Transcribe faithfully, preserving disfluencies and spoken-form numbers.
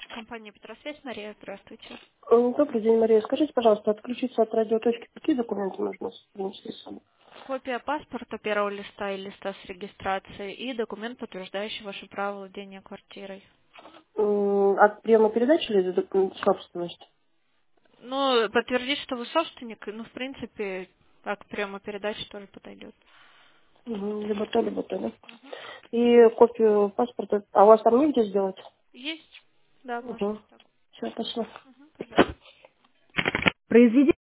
Компания Петросвязь, Мария, здравствуйте. М, Добрый день, Мария. Скажите, пожалуйста, отключиться от радиоточки, какие документы нужно принести с собой? Копия паспорта первого листа и листа с регистрацией и документ, подтверждающий ваше право владения квартирой. М, От приема передачи или за док- собственность? Ну, подтвердить, что вы собственник, ну, в принципе, как приема передачи тоже подойдет. Мгм, Либо то, либо то, да? И копию паспорта. А у вас там негде сделать? Есть? Да, можете Угу. так. Все, спасибо. Мгм, пожалуйста. Произведите